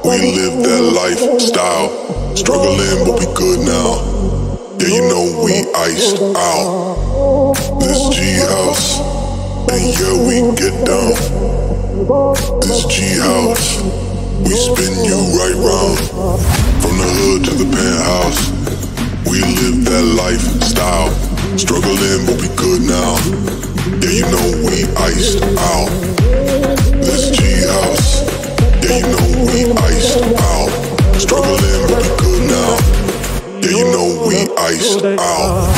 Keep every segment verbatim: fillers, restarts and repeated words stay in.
We live that lifestyle, struggling but we good now. Yeah, you know we iced out. This G house, and yeah we get down. This G house, we spin you right round. From the hood to the penthouse, we live that lifestyle, struggling but we good now. Yeah, you know we iced out. This G house, yeah, you know we iced out. Struggling but we good now. Yeah, you know we iced out.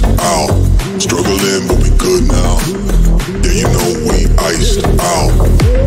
Struggling, but we good now. Yeah, you know we iced out.